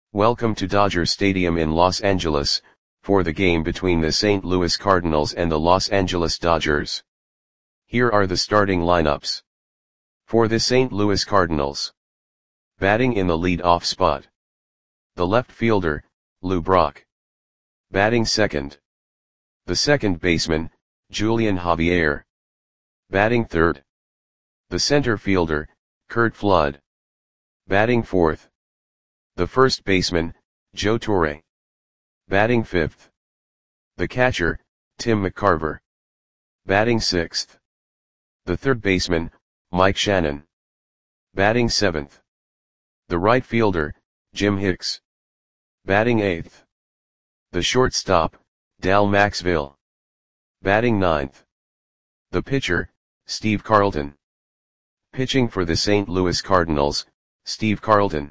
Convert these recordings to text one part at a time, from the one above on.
Welcome to Dodger Stadium in Los Angeles, for the game between the St. Louis Cardinals and the Los Angeles Dodgers. Here are the starting lineups. For the St. Louis Cardinals. Batting in the lead-off spot. The left fielder, Lou Brock. Batting second. The second baseman, Julian Javier. Batting third. The center fielder, Curt Flood. Batting fourth. The first baseman, Joe Torre. Batting fifth. The catcher, Tim McCarver. Batting sixth. The third baseman, Mike Shannon. Batting seventh. The right fielder, Jim Hicks. Batting eighth. The shortstop, Dal Maxvill. Batting ninth. The pitcher, Steve Carlton. Pitching for the St. Louis Cardinals, Steve Carlton.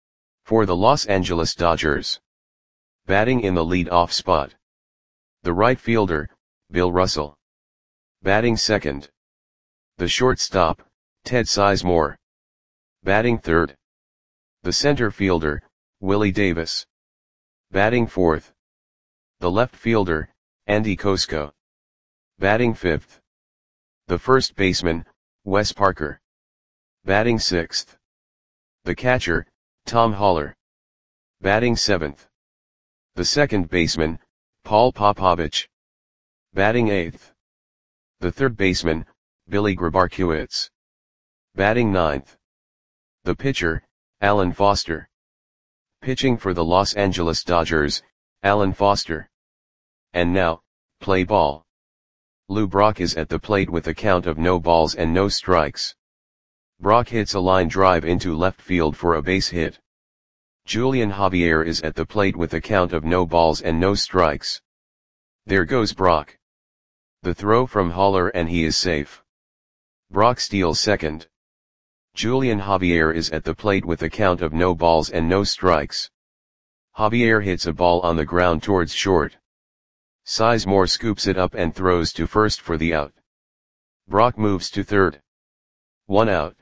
For the Los Angeles Dodgers. Batting in the lead-off spot. The right fielder, Bill Russell. Batting second. The shortstop, Ted Sizemore. Batting third. The center fielder, Willie Davis. Batting fourth. The left fielder, Andy Kosko. Batting fifth. The first baseman, Wes Parker. Batting sixth. The catcher, Tom Haller. Batting seventh. The second baseman, Paul Popovich. Batting eighth. The third baseman, Billy Grabarkiewicz. Batting ninth. The pitcher, Alan Foster. Pitching for the Los Angeles Dodgers, Alan Foster. And now, play ball. Lou Brock is at the plate with a count of no balls and no strikes. Brock hits a line drive into left field for a base hit. Julian Javier is at the plate with a count of no balls and no strikes. There goes Brock. The throw from Haller and he is safe. Brock steals second. Julian Javier is at the plate with a count of no balls and no strikes. Javier hits a ball on the ground towards short. Sizemore scoops it up and throws to first for the out. Brock moves to third. 1 out.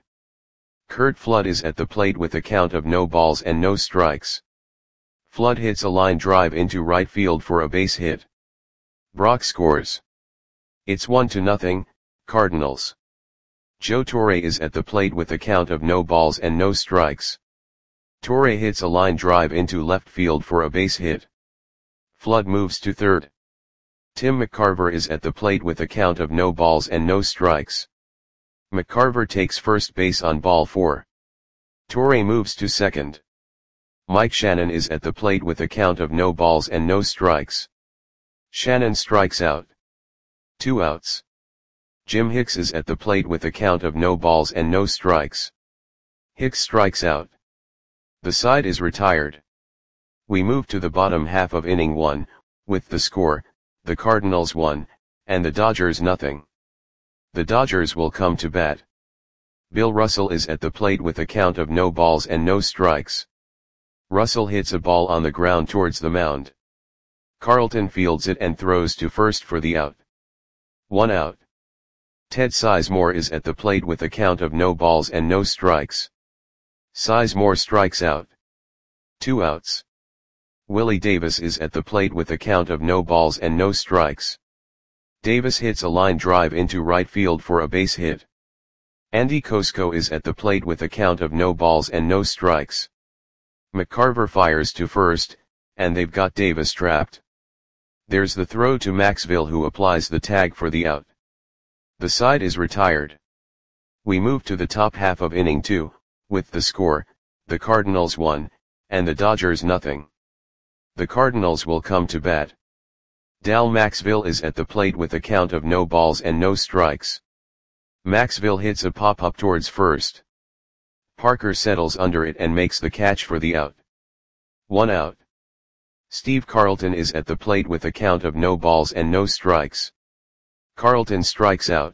Curt Flood is at the plate with a count of no balls and no strikes. Flood hits a line drive into right field for a base hit. Brock scores. It's 1-0, Cardinals. Joe Torre is at the plate with a count of no balls and no strikes. Torre hits a line drive into left field for a base hit. Flood moves to third. Tim McCarver is at the plate with a count of no balls and no strikes. McCarver takes first base on ball 4. Torre moves to second. Mike Shannon is at the plate with a count of no balls and no strikes. Shannon strikes out. 2 outs. Jim Hicks is at the plate with a count of no balls and no strikes. Hicks strikes out. The side is retired. We move to the bottom half of inning 1, with the score, the Cardinals 1, and the Dodgers 0. The Dodgers will come to bat. Bill Russell is at the plate with a count of no balls and no strikes. Russell hits a ball on the ground towards the mound. Carlton fields it and throws to first for the out. 1 out. Ted Sizemore is at the plate with a count of no balls and no strikes. Sizemore strikes out. 2 outs. Willie Davis is at the plate with a count of no balls and no strikes. Davis hits a line drive into right field for a base hit. Andy Kosko is at the plate with a count of no balls and no strikes. McCarver fires to first, and they've got Davis trapped. There's the throw to Maxvill, who applies the tag for the out. The side is retired. We move to the top half of inning 2, with the score, the Cardinals 1, and the Dodgers 0. The Cardinals will come to bat. Dal Maxvill is at the plate with a count of no balls and no strikes. Maxvill hits a pop-up towards first. Parker settles under it and makes the catch for the out. 1 out. Steve Carlton is at the plate with a count of no balls and no strikes. Carlton strikes out.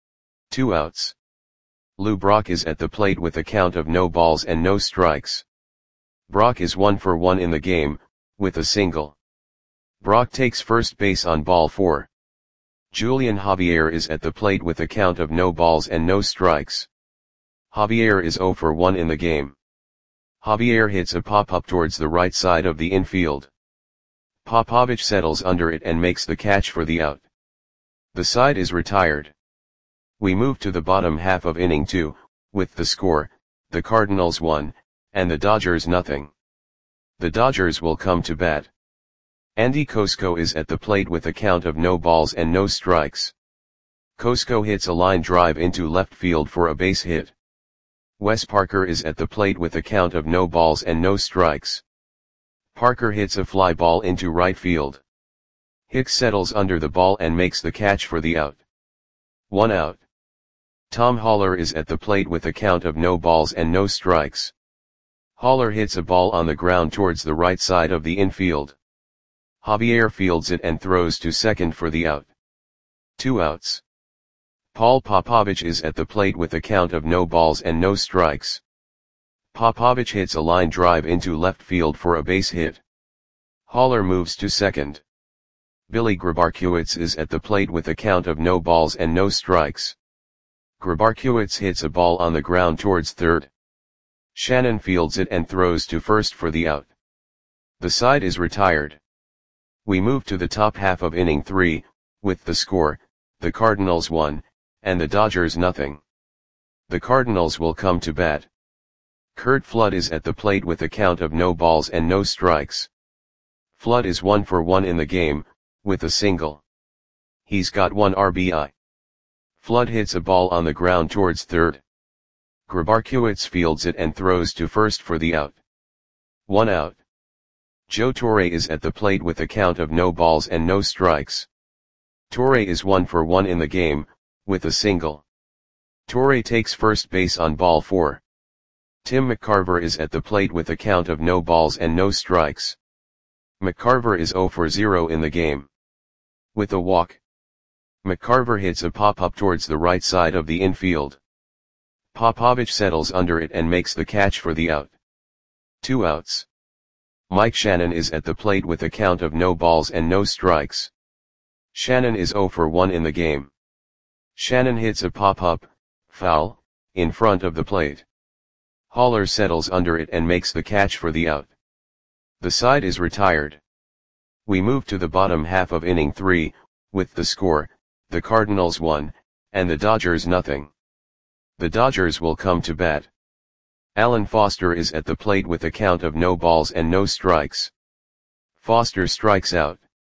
2 outs. Lou Brock is at the plate with a count of no balls and no strikes. Brock is 1 for 1 in the game, with a single. Brock takes first base on ball 4. Julian Javier is at the plate with a count of no balls and no strikes. Javier is 0 for 1 in the game. Javier hits a pop-up towards the right side of the infield. Popovich settles under it and makes the catch for the out. The side is retired. We move to the bottom half of inning 2, with the score, the Cardinals 1, and the Dodgers nothing. The Dodgers will come to bat. Andy Cosco is at the plate with a count of no balls and no strikes. Cosco hits a line drive into left field for a base hit. Wes Parker is at the plate with a count of no balls and no strikes. Parker hits a fly ball into right field. Hicks settles under the ball and makes the catch for the out. 1 out. Tom Haller is at the plate with a count of no balls and no strikes. Haller hits a ball on the ground towards the right side of the infield. Javier fields it and throws to second for the out. 2 outs. Paul Popovich is at the plate with a count of no balls and no strikes. Popovich hits a line drive into left field for a base hit. Haller moves to second. Billy Grabarkiewicz is at the plate with a count of no balls and no strikes. Grabarkiewicz hits a ball on the ground towards third. Shannon fields it and throws to first for the out. The side is retired. We move to the top half of inning 3, with the score, the Cardinals 1, and the Dodgers nothing. The Cardinals will come to bat. Curt Flood is at the plate with a count of no balls and no strikes. Flood is 1 for 1 in the game, with a single. He's got 1 RBI. Flood hits a ball on the ground towards third. Grabarkiewicz fields it and throws to first for the out. 1 out. Joe Torre is at the plate with a count of no balls and no strikes. Torre is 1 for 1 in the game, with a single. Torre takes first base on ball 4. Tim McCarver is at the plate with a count of no balls and no strikes. McCarver is 0 for 0 in the game. With a walk. McCarver hits a pop-up towards the right side of the infield. Popovich settles under it and makes the catch for the out. 2 outs. Mike Shannon is at the plate with a count of no balls and no strikes. Shannon is 0 for 1 in the game. Shannon hits a pop-up, foul, in front of the plate. Haller settles under it and makes the catch for the out. The side is retired. We move to the bottom half of inning 3, with the score, the Cardinals 1, and the Dodgers nothing. The Dodgers will come to bat. Alan Foster is at the plate with a count of no balls and no strikes. Foster strikes out.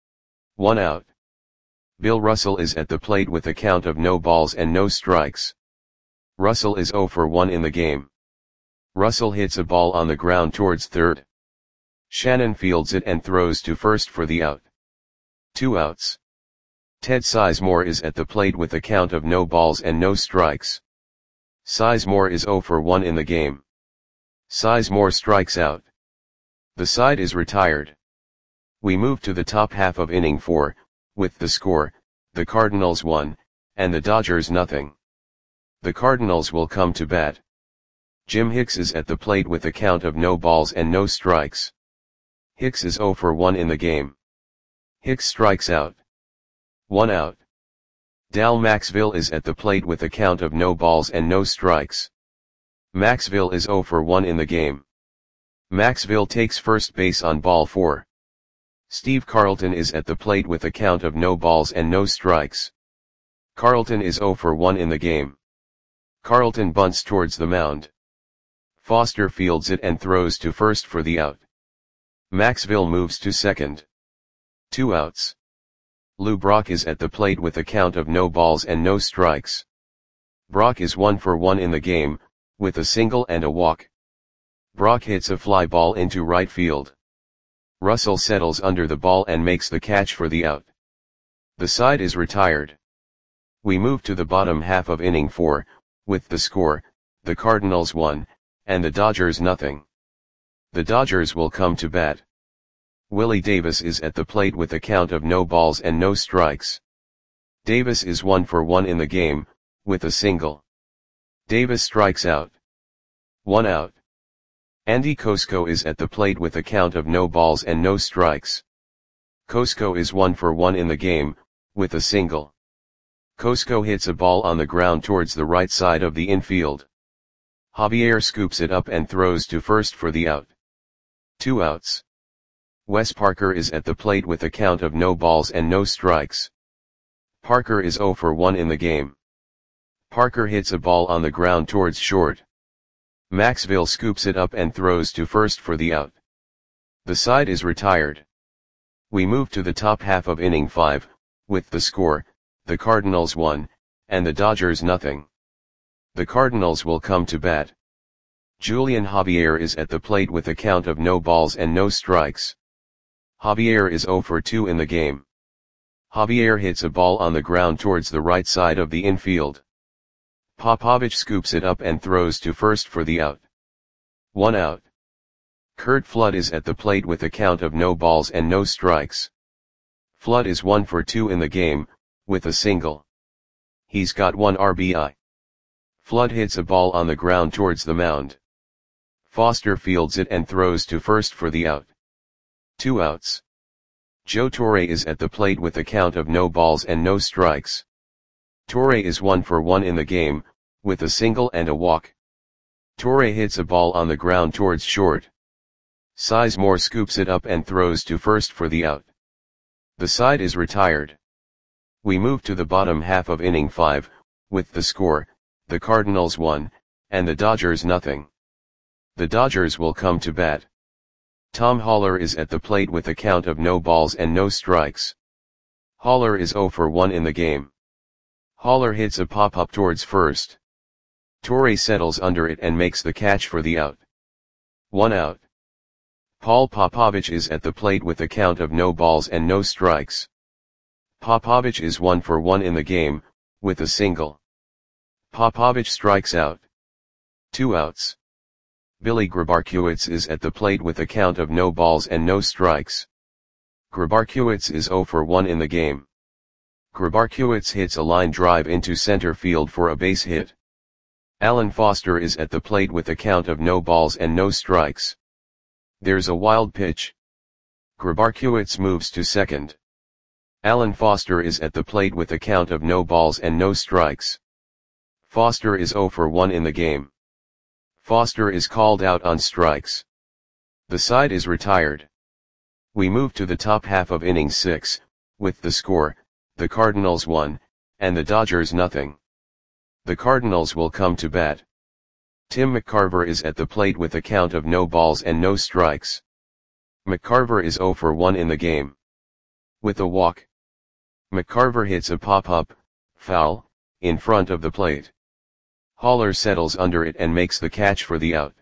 1 out. Bill Russell is at the plate with a count of no balls and no strikes. Russell is 0 for 1 in the game. Russell hits a ball on the ground towards third. Shannon fields it and throws to first for the out. 2 outs. Ted Sizemore is at the plate with a count of no balls and no strikes. Sizemore is 0 for 1 in the game. Sizemore strikes out. The side is retired. We move to the top half of inning 4, with the score, the Cardinals 1, and the Dodgers nothing. The Cardinals will come to bat. Jim Hicks is at the plate with a count of no balls and no strikes. Hicks is 0 for 1 in the game. Hicks strikes out. 1 out. Dal Maxville is at the plate with a count of no balls and no strikes. Maxville is 0 for 1 in the game. Maxville takes first base on ball 4. Steve Carlton is at the plate with a count of no balls and no strikes. Carlton is 0 for 1 in the game. Carlton bunts towards the mound. Foster fields it and throws to first for the out. Maxville moves to second. 2 outs. Lou Brock is at the plate with a count of no balls and no strikes. Brock is 1 for 1 in the game, with a single and a walk. Brock hits a fly ball into right field. Russell settles under the ball and makes the catch for the out. The side is retired. We move to the bottom half of inning 4, with the score, the Cardinals 1, and the Dodgers nothing. The Dodgers will come to bat. Willie Davis is at the plate with a count of no balls and no strikes. Davis is 1 for 1 in the game, with a single. Davis strikes out. 1 out. Andy Cosco is at the plate with a count of no balls and no strikes. Cosco is 1 for 1 in the game, with a single. Cosco hits a ball on the ground towards the right side of the infield. Javier scoops it up and throws to first for the out. 2 outs. Wes Parker is at the plate with a count of no balls and no strikes. Parker is 0 for 1 in the game. Parker hits a ball on the ground towards short. Maxville scoops it up and throws to first for the out. The side is retired. We move to the top half of inning 5, with the score, the Cardinals 1, and the Dodgers nothing. The Cardinals will come to bat. Julian Javier is at the plate with a count of no balls and no strikes. Javier is 0 for 2 in the game. Javier hits a ball on the ground towards the right side of the infield. Popovich scoops it up and throws to first for the out. 1 out. Curt Flood is at the plate with a count of no balls and no strikes. Flood is 1 for 2 in the game, with a single. He's got 1 RBI. Flood hits a ball on the ground towards the mound. Foster fields it and throws to first for the out. 2 outs. Joe Torre is at the plate with a count of no balls and no strikes. Torre is 1 for 1 in the game, with a single and a walk. Torre hits a ball on the ground towards short. Sizemore scoops it up and throws to first for the out. The side is retired. We move to the bottom half of inning 5, with the score, the Cardinals 1, and the Dodgers nothing. The Dodgers will come to bat. Tom Haller is at the plate with a count of no balls and no strikes. Haller is 0 for 1 in the game. Haller hits a pop-up towards first. Torre settles under it and makes the catch for the out. 1 out. Paul Popovich is at the plate with a count of no balls and no strikes. Popovich is 1 for 1 in the game, with a single. Popovich strikes out. 2 outs. Billy Grabarkiewicz is at the plate with a count of no balls and no strikes. Grabarkiewicz is 0 for 1 in the game. Grabarkiewicz hits a line drive into center field for a base hit. Alan Foster is at the plate with a count of no balls and no strikes. There's a wild pitch. Grabarkiewicz moves to second. Alan Foster is at the plate with a count of no balls and no strikes. Foster is 0 for 1 in the game. Foster is called out on strikes. The side is retired. We move to the top half of inning 6, with the score, the Cardinals 1, and the Dodgers nothing. The Cardinals will come to bat. Tim McCarver is at the plate with a count of no balls and no strikes. McCarver is 0 for 1 in the game. With a walk. McCarver hits a pop-up, foul, in front of the plate. Haller settles under it and makes the catch for the out.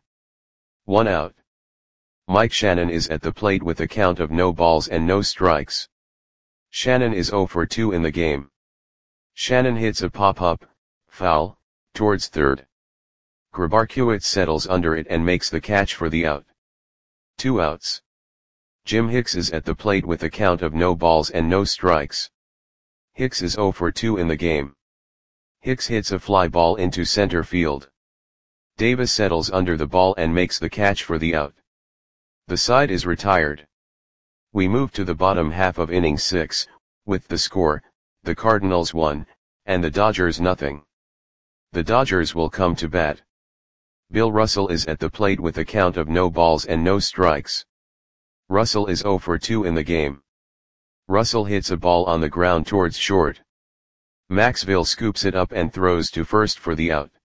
1 out. Mike Shannon is at the plate with a count of no balls and no strikes. Shannon is 0 for 2 in the game. Shannon hits a pop-up, foul, towards third. Grabarkiewicz settles under it and makes the catch for the out. 2 outs. Jim Hicks is at the plate with a count of no balls and no strikes. Hicks is 0 for 2 in the game. Hicks hits a fly ball into center field. Davis settles under the ball and makes the catch for the out. The side is retired. We move to the bottom half of inning 6, with the score, the Cardinals 1, and the Dodgers nothing. The Dodgers will come to bat. Bill Russell is at the plate with a count of no balls and no strikes. Russell is 0 for 2 in the game. Russell hits a ball on the ground towards short. Maxville scoops it up and throws to first for the out.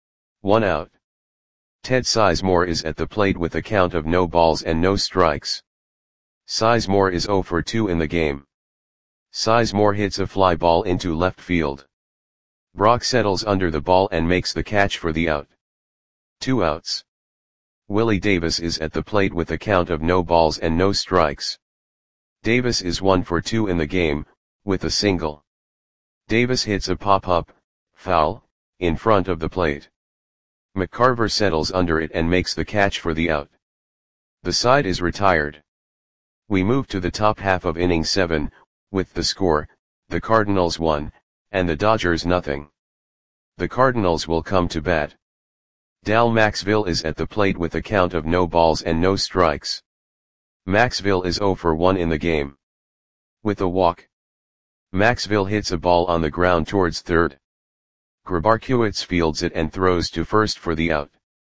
1 out. Ted Sizemore is at the plate with a count of no balls and no strikes. Sizemore is 0 for 2 in the game. Sizemore hits a fly ball into left field. Brock settles under the ball and makes the catch for the out. 2 outs. Willie Davis is at the plate with a count of no balls and no strikes. Davis is 1 for 2 in the game, with a single. Davis hits a pop-up, foul, in front of the plate. McCarver settles under it and makes the catch for the out. The side is retired. We move to the top half of inning 7, with the score, the Cardinals 1, and the Dodgers nothing. The Cardinals will come to bat. Dal Maxville is at the plate with a count of no balls and no strikes. Maxville is 0 for 1 in the game. With a walk. Maxville hits a ball on the ground towards third. Grabarkiewicz fields it and throws to first for the out.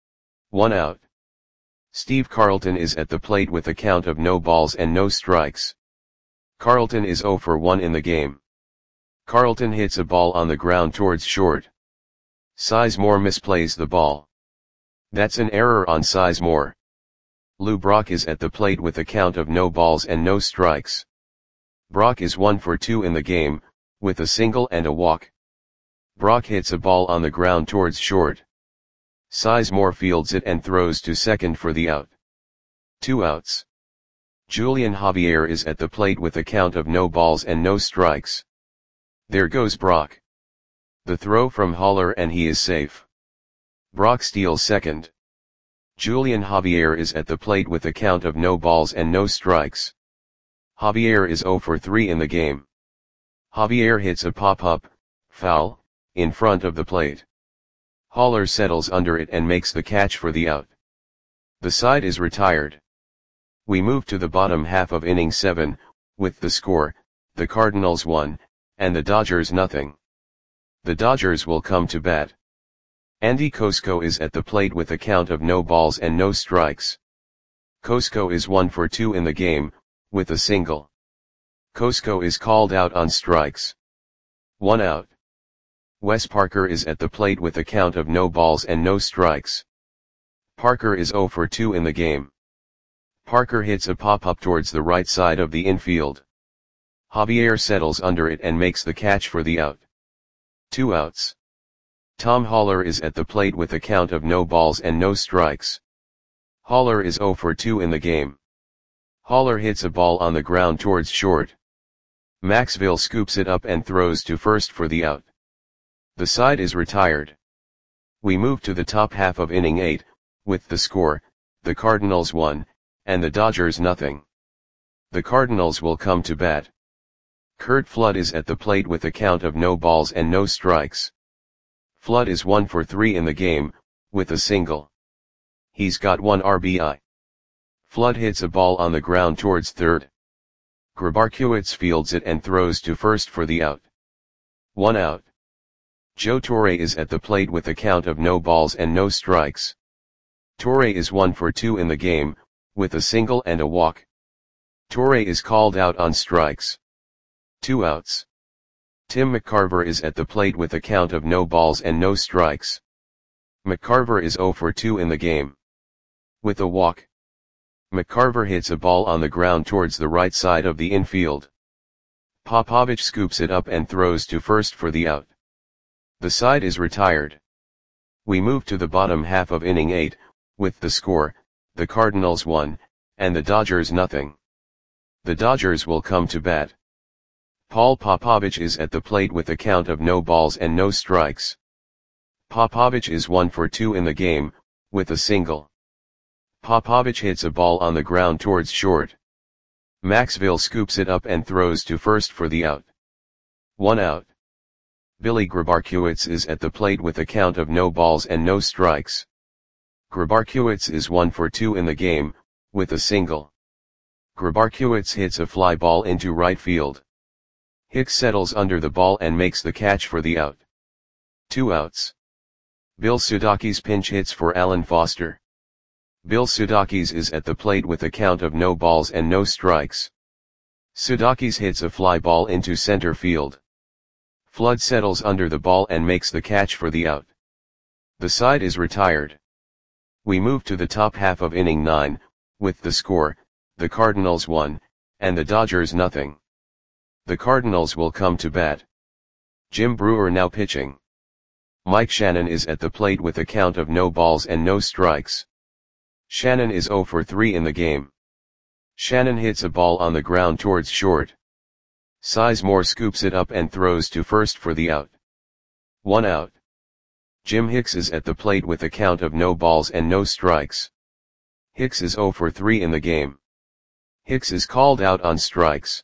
1 out. Steve Carlton is at the plate with a count of no balls and no strikes. Carlton is 0 for 1 in the game. Carlton hits a ball on the ground towards short. Sizemore misplays the ball. That's an error on Sizemore. Lou Brock is at the plate with a count of no balls and no strikes. Brock is 1 for 2 in the game, with a single and a walk. Brock hits a ball on the ground towards short. Sizemore fields it and throws to second for the out. 2 outs. Julian Javier is at the plate with a count of no balls and no strikes. There goes Brock. The throw from Haller and he is safe. Brock steals second. Julian Javier is at the plate with a count of no balls and no strikes. Javier is 0 for 3 in the game. Javier hits a pop-up, foul, in front of the plate. Haller settles under it and makes the catch for the out. The side is retired. We move to the bottom half of inning 7, with the score, the Cardinals 1, and the Dodgers nothing. The Dodgers will come to bat. Andy Cosco is at the plate with a count of no balls and no strikes. Cosco is 1 for 2 in the game, with a single. Cosco is called out on strikes. 1 out. Wes Parker is at the plate with a count of no balls and no strikes. Parker is 0 for 2 in the game. Parker hits a pop-up towards the right side of the infield. Javier settles under it and makes the catch for the out. 2 outs. Tom Haller is at the plate with a count of no balls and no strikes. Haller is 0 for 2 in the game. Haller hits a ball on the ground towards short. Maxville scoops it up and throws to first for the out. The side is retired. We move to the top half of inning 8, with the score, the Cardinals 1, and the Dodgers nothing. The Cardinals will come to bat. Curt Flood is at the plate with a count of no balls and no strikes. Flood is 1 for 3 in the game, with a single. He's got 1 RBI. Flood hits a ball on the ground towards third. Grabarkiewicz fields it and throws to first for the out. 1 out. Joe Torre is at the plate with a count of no balls and no strikes. Torre is 1 for 2 in the game, with a single and a walk. Torre is called out on strikes. 2 outs. Tim McCarver is at the plate with a count of no balls and no strikes. McCarver is 0 for 2 in the game. With a walk. McCarver hits a ball on the ground towards the right side of the infield. Popovich scoops it up and throws to first for the out. The side is retired. We move to the bottom half of inning 8, with the score, the Cardinals 1, and the Dodgers nothing. The Dodgers will come to bat. Paul Popovich is at the plate with a count of no balls and no strikes. Popovich is 1 for 2 in the game, with a single. Popovich hits a ball on the ground towards short. Maxville scoops it up and throws to first for the out. 1 out. Billy Grabarkiewicz is at the plate with a count of no balls and no strikes. Grabarkiewicz is 1 for 2 in the game, with a single. Grabarkiewicz hits a fly ball into right field. Hicks settles under the ball and makes the catch for the out. 2 outs. Bill Sudakis pinch hits for Alan Foster. Bill Sudakis is at the plate with a count of no balls and no strikes. Sudakis hits a fly ball into center field. Flood settles under the ball and makes the catch for the out. The side is retired. We move to the top half of inning 9, with the score, the Cardinals 1, and the Dodgers nothing. The Cardinals will come to bat. Jim Brewer now pitching. Mike Shannon is at the plate with a count of no balls and no strikes. Shannon is 0 for 3 in the game. Shannon hits a ball on the ground towards short. Sizemore scoops it up and throws to first for the out. 1 out. Jim Hicks is at the plate with a count of no balls and no strikes. Hicks is 0 for 3 in the game. Hicks is called out on strikes.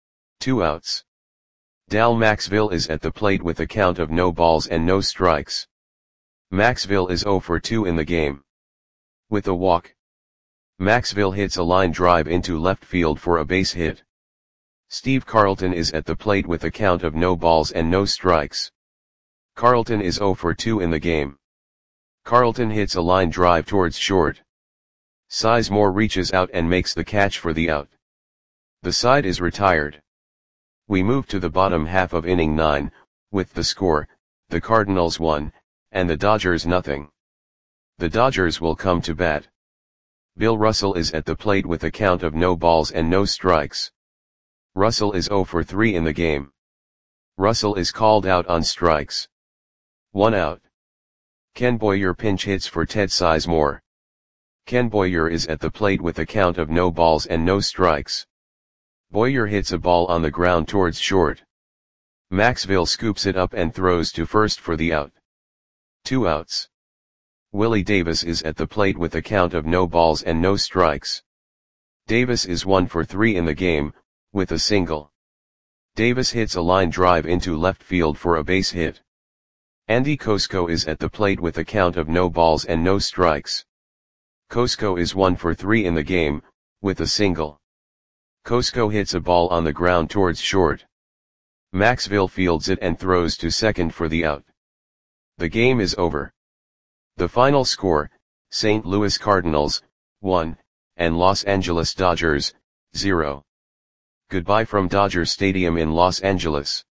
2 outs. Dal Maxville is at the plate with a count of no balls and no strikes. Maxville is 0 for 2 in the game. With a walk. Maxville hits a line drive into left field for a base hit. Steve Carlton is at the plate with a count of no balls and no strikes. Carlton is 0 for 2 in the game. Carlton hits a line drive towards short. Sizemore reaches out and makes the catch for the out. The side is retired. We move to the bottom half of inning 9, with the score, the Cardinals 1, and the Dodgers nothing. The Dodgers will come to bat. Bill Russell is at the plate with a count of no balls and no strikes. Russell is 0 for 3 in the game. Russell is called out on strikes. 1 out. Ken Boyer pinch hits for Ted Sizemore. Ken Boyer is at the plate with a count of no balls and no strikes. Boyer hits a ball on the ground towards short. Maxville scoops it up and throws to first for the out. 2 outs. Willie Davis is at the plate with a count of no balls and no strikes. Davis is 1 for 3 in the game, with a single. Davis hits a line drive into left field for a base hit. Andy Kosko is at the plate with a count of no balls and no strikes. Kosko is 1 for 3 in the game, with a single. Kosko hits a ball on the ground towards short. Maxville fields it and throws to second for the out. The game is over. The final score, St. Louis Cardinals, 1, and Los Angeles Dodgers, 0. Goodbye from Dodger Stadium in Los Angeles.